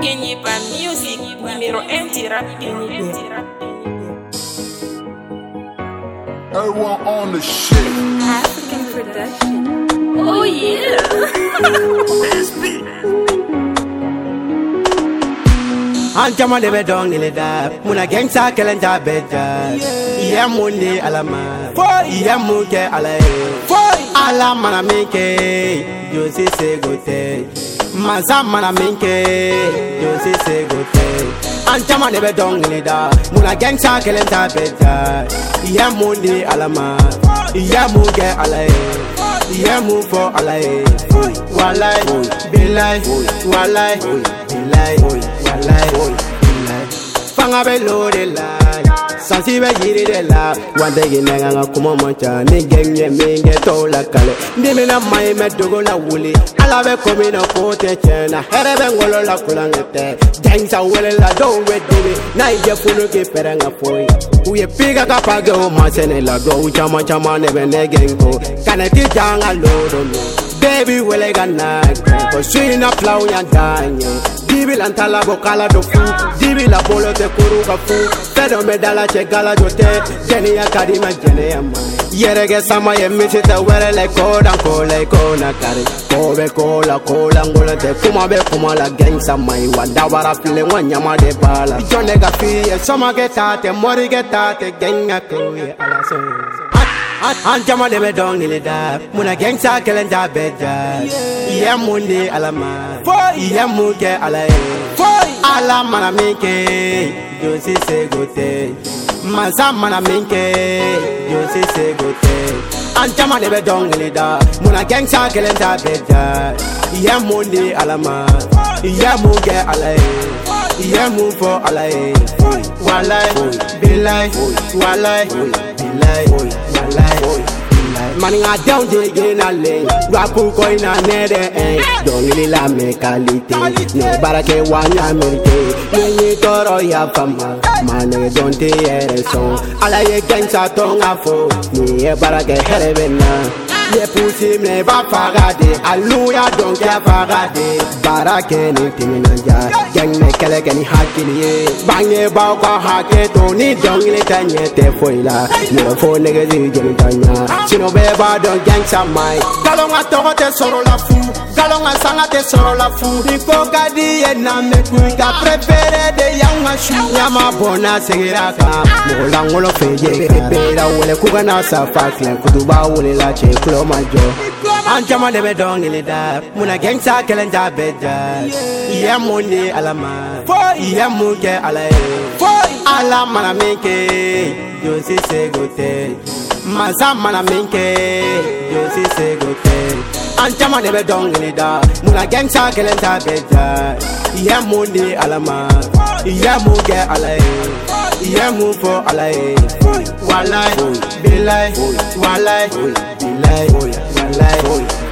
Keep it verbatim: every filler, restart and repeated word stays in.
Kenny Pan Music, numéro un tirap, Kenny Pan. Everyone on the shit. African production. Oh yeah. Anjama de bedong ni leda, muna gangsta kelenta beja. Iya mundi alama, iya muke alay. Ala mana minke, yo si se gote. Maza mana minke, yo si se gote. Anjama de bedong ni leda, muna gangsta kelenta beja. Iya mundi alama, iya muke alay. Iya mufo alay. Walay, bilay, walay, bilay. Fanga be lore la sansi be yiri de la wande gina nga kuma moncha ni genye minge to la kale ndimi na mai me dogo la wuli ala be komi na kote chena here be ngolo la kulangete gangsa wele la do we dibi na ije funu ke peranga foi uye piga ka page o masene la do chama chama ne be ne gengo kaneti janga lodo no baby wele gana ko swina flow ya danye dibi la ntala bokala do fu dibi la bolo te kuru ka fu pedo me dala che gala jote jeni ya kadima jene ya ma yerege sama ye misita were le koda ko le kona kare ko be ko la ko la ngola te kuma be kuma la gangsa mai wanda wara file wanya ma de bala jone ga fi e sama ge tate mori ge tate genga ko ye ala so Anjama de bedong ni leda, muna gangsta kelenta beja. Iya mundi alama, iya muke alay. Ala mana minke, yo si se gote. Maza mana minke, yo si se gote. Anjama de bedong ni leda, muna gangsta kelenta beja. Iya mundi alama, iya muke alay. Iya mufo alay. Walay, bilay, walay, bilay. Maninga down dig na lane, rapu koi na nere eh. Don't really la me kalite, no barake wanya milke. Yenye toro ya fama, mane don't te ere son. Ala ye gangsta tonga fo, ni e barake herebena. Ye pussy me va farade, aluya don't care farade. Barake ni timinanja, gang me keleke ni hakiliye. Banye ba kwa hake to ni don't really tanye te foila. No fo nigga zi jeni tanya. Sino beba don't gangsta mai. Galonga toko te soro la fu, galonga sanga te soro la fu. Niko kadi ye na me kuika prefere de yanga shu. Yama bona segiraka, mola ngolo feje pepera wole kuga na safa klen kutuba wole la che klo majo. Anjama de bedong ni leda, muna gangsta kelenta beja. Iya mundi alama, iya muke alay. Ala mana minke, yo si se gote. Maza mana minke, yo si se gote. Anjama de bedong ni leda, muna gangsta kelenta beja. Iya mundi alama, iya muke alay. Iya mufo alay. Walay, bilay, walay, bilay, walay.